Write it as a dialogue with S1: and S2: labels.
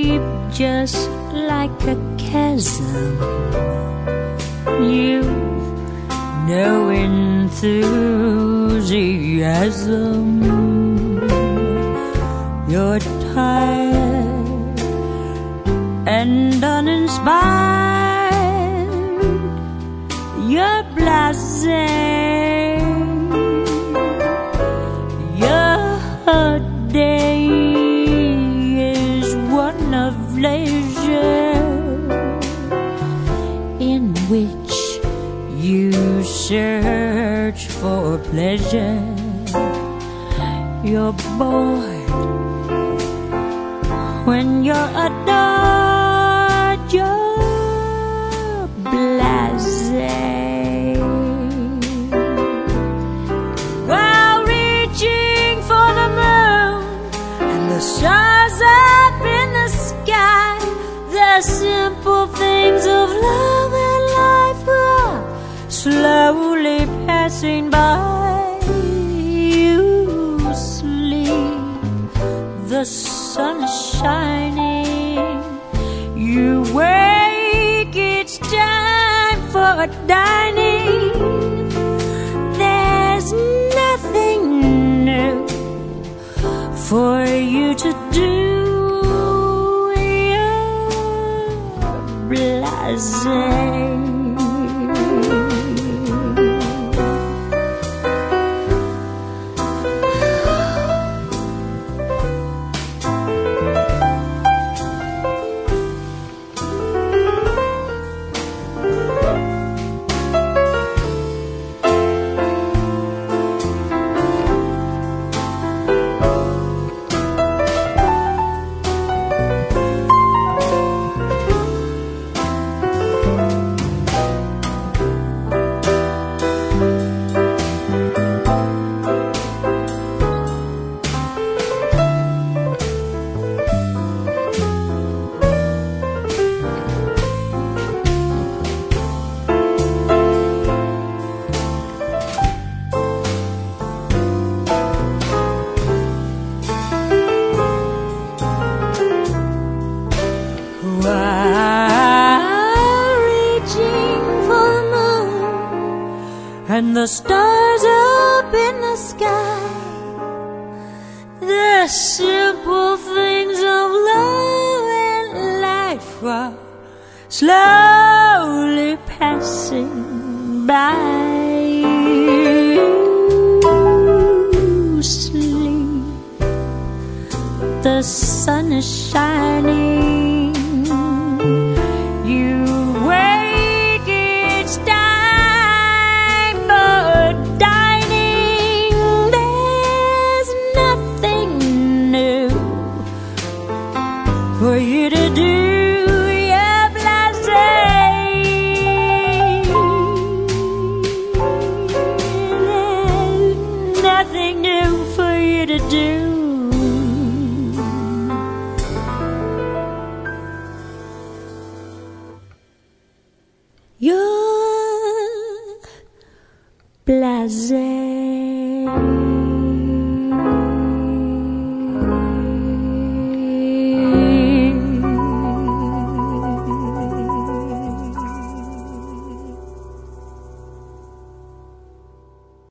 S1: deep, just like a chasm. You've no enthusiasm. You're tired and uninspired. You're blasé. Your day is one of leisure, in which you search for pleasure. You're bored when you're adored. You're blasé. While reaching for the moon and the stars up in the sky, the simple things of love and life are slowly passing by. You sleep, the sun is shining. You wake, it's time for dining. There's nothing new for you to do. You're blasé. And the stars up in the sky, the simple things of love and life are slowly passing by. You sleep, the sun is shining. You wake, it's time for dining. There's nothing new for you to do. You're blasé. There's nothing new for you to do. You're blasé.